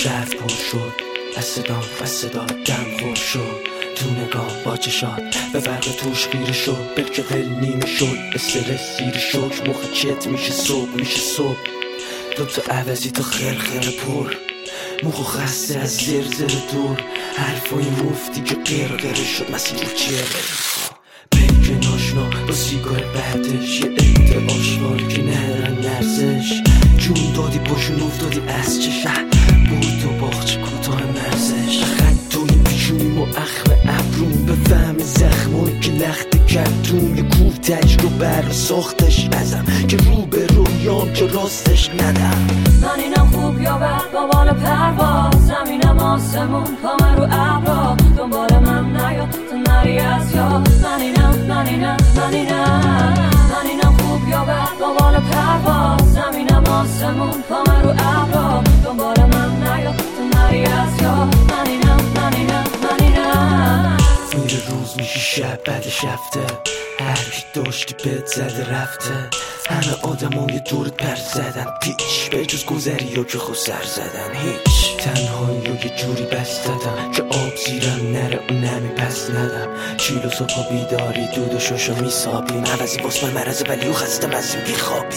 برف پر شد از صدا دم خور شد تو نگاه با چشات به فرق توش خیره شد بلکه قل نیمه شد استرس سیر شد مخ چت میشه صبح تو عوضی تو خرخره پر مخو خسته از زر دور حرفای مفتی که قرقره شد مسیر چیه پیک ناشنا با سیگار بعدش یه عده آشوار که ندارن نرزش جون دادی پاشون افتادی از چه بود و باخچه کوتاه مرزش خط توی پیشونیم و اخم ابروم به فهم زخمایی که لخت کردون یه کوه تجربه رو ساختش نزم که رو به رویام که راستش ندم من اینم خوب یا بد با بال پرواز زمینم آسمون پامه رو ابرا دنبال من نیا تو نری از یاد من اینم خوب یا بد با بال پرواز زمینم آسمون پامه رو ابرا دنبال من نیا تو نری از یاد من اینم میره روز میشه شب بعدش هفته هرکی داشتی بهت زده رفته همه آدمای دورت پر زدن پیچ به جز گذری ها که خود سر زدن هیچ تنهایی رو یه جوری بست دادم که آب زیرم نره اون نمی پس ندم چیل و صبح بیداری دود و شاشا میسابیم عوضی باس من مرزه ولی و خستم از این بیخوابی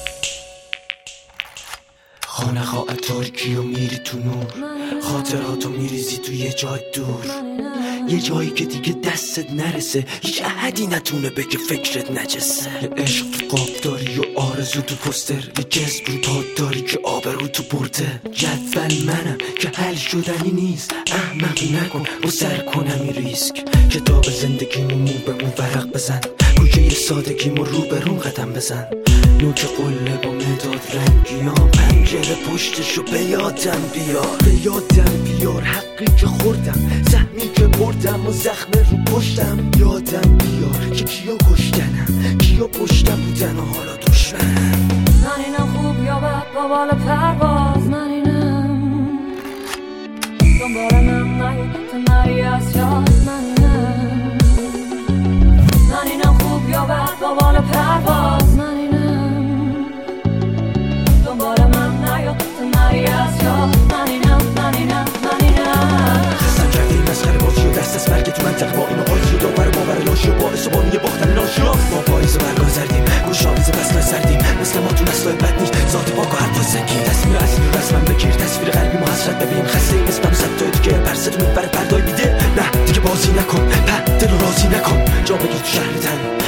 خانه خواه ترکی و میری تو نور خاطراتو میریزی تو یه جای دور یه جایی که دیگه دستت نرسه هیچ احدی نتونه بگه فکرت نجسه یه عشق تو قاب داری و آرزو تو پستر یه جذب رو پاد داری که آبرو تو برده جدول منم که حل شدنی نیست احمق نکن و سر کنم این ریسک کتاب زندگیمو مو به مو ورق بزن گوشه سادگیمو رو به روم قدم بزن نوک قله با مداد رنگیام پنجره پشتشو به یادم بیار حقی که خوردم سهمی که بردم و زخم رو پشتم یادم بیار که کیا کشتنم کیا پشتم بودن و حالا دشمنم من اینم خوب یا بد با بال پرواز من اینم دنبال من نیا تو نری از یاد من اینم خوب یا بد با بال پرواز من اینم دنبال من نیا تو نری از یاد من اینم خستم کرده این مسخره بازی و دست از مرگ تو منطقه با این قاضی و داور باور لاشی و باعث و بانی باختن ناشی ما پاییز و برگاه زردیم گوش آویز پسنای سردیم مثل ما تو نسلای بد نیست ذات پاک و حرفا سنگین تصویر اصلی رو رسمم بگیر تصویر قلبی ما حسرت ببین خسته این اسمم صدای دیگه پرستو میبره پردای بیده نه دیگه بازی نکن دل رو راضی نکن جا بگیر تو شهر تن